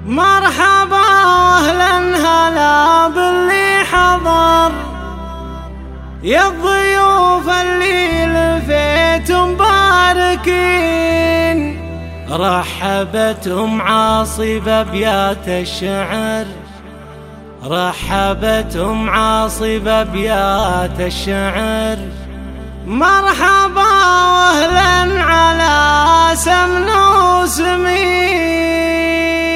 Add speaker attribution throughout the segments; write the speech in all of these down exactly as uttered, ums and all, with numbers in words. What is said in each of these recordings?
Speaker 1: مرحبا واهلا هلا باللي حضر، يا الضيوف اللي لفيتم مباركين، رحبتهم عاصي بأبيات الشعر، رحبتهم عاصي بأبيات الشعر. مرحبا واهلا على سمن وسمين،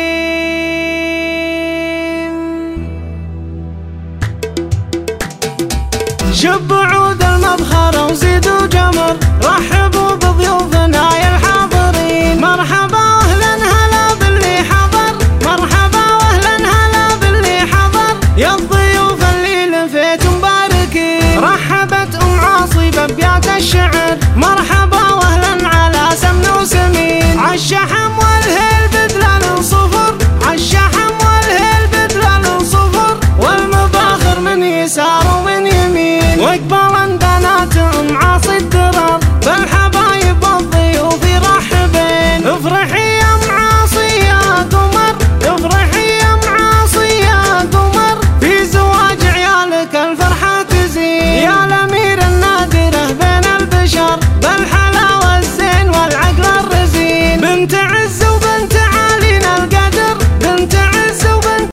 Speaker 1: شبوا عود المبخرة وزيدوا جمر، رحبوا بضيوفنا يا الحاضرين. مرحبا واهلا هلا باللي حضر، مرحبا واهلا هلا باللي حضر، يا الضيوف اللي لفيتم مباركين، رحبت ام عاصي بأبيات الشعر. مرحبا واهلا على سمن وسمين، عالشحم والهيل بدلال صفر، عالشحم والهيل بدلال صفر، والمباخر من يسار ومن يمين، واقبل